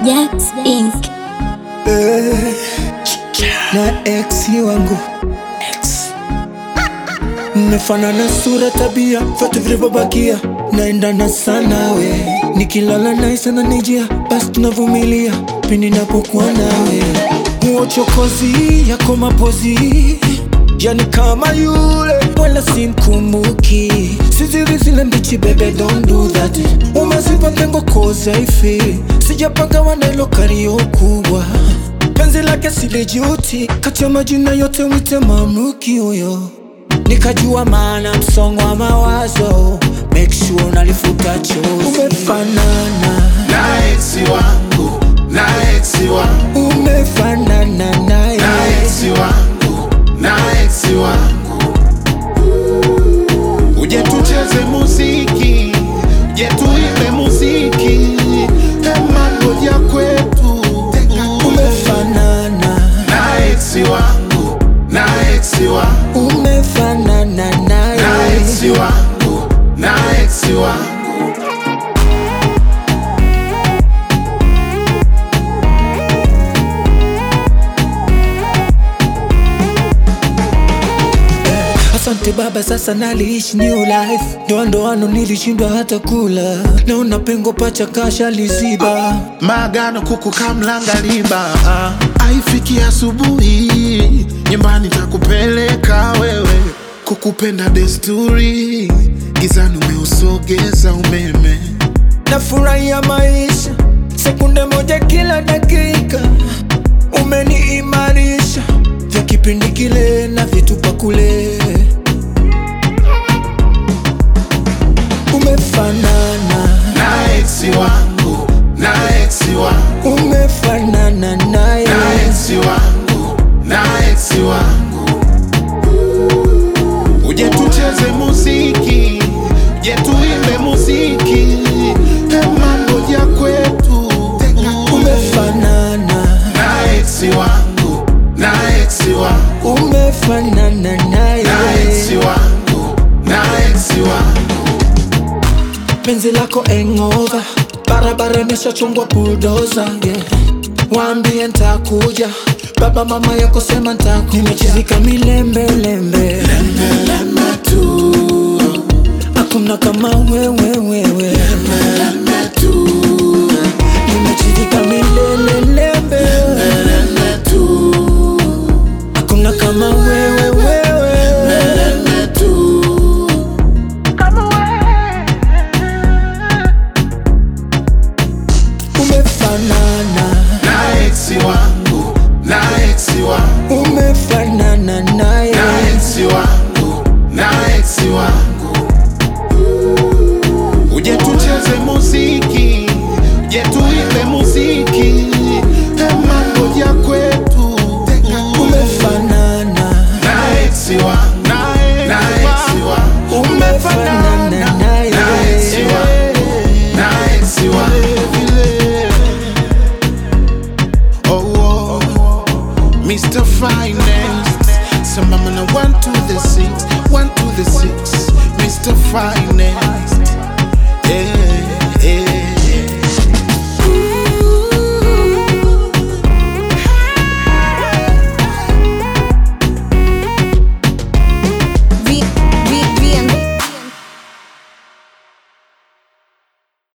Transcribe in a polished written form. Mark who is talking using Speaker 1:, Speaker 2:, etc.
Speaker 1: Jax Inc.
Speaker 2: Na ex wangu mmefanana sura, tabia, vyote vilivyobakia naendana sana we. Nikilala naye sana nijia, basi tunavumilia pindi napokuwa nawe. Uochokozi yako mapozi, yani kama yule wala simkumbuki. Sizili zile mbichi baby, don't do that. Umezipa pengo cause I feel sijapanga wanailo kario kubwa. Penzi lake silijuti, kati ya majina yote wite mamluki huyo. Nikajua maana msongo wa mawazo, make sure unalifuta chozi. Umefanana
Speaker 3: na exi wangu, na exi wangu.
Speaker 2: Umefanana naye,
Speaker 3: na exi wangu, na exi wangu. Uje tucheze muziki, uje tuimbe muziki, mambo ya kwetu.
Speaker 2: umefanana
Speaker 3: Na exi wangu, na exi wangu.
Speaker 2: Umefanana naye,
Speaker 3: Na exi wangu, na exi wangu.
Speaker 2: Asante baba, sasa naliishi new life. Ndoano nilishindwa hata kula, naona pengo pacha kasha liziba.
Speaker 3: Magano kuku kamlanga liba, haifiki asubuhi, nyumbani takupeleka wewe. Kukupenda desturi, gizani umeusogeza umeme.
Speaker 2: Nafurahia maisha, sekunde moja kila dakika. Umeniimarisha, vya kipindi kile na vitupa kule. Umefanana
Speaker 3: Na exi wangu, na exi wangu.
Speaker 2: Umefanana naye,
Speaker 3: Na exi wangu, na exi wangu. Uje tucheze muziki, uje tuimbe muziki, mambo ya kwetu.
Speaker 2: umefanana
Speaker 3: Na exi wangu, na exi wangu.
Speaker 2: Umefanana naye,
Speaker 3: Na exi wangu, na exi wangu.
Speaker 2: penzi lako hangover, barabara imeshachongwa bulldozer, yeah. Waambie ntakuja, baba mama yako sema ntakuja. Nimechizika milembelembe, hakuna kama wewe. Nimechizika milelelembe, hakuna kama wewe. Umefanana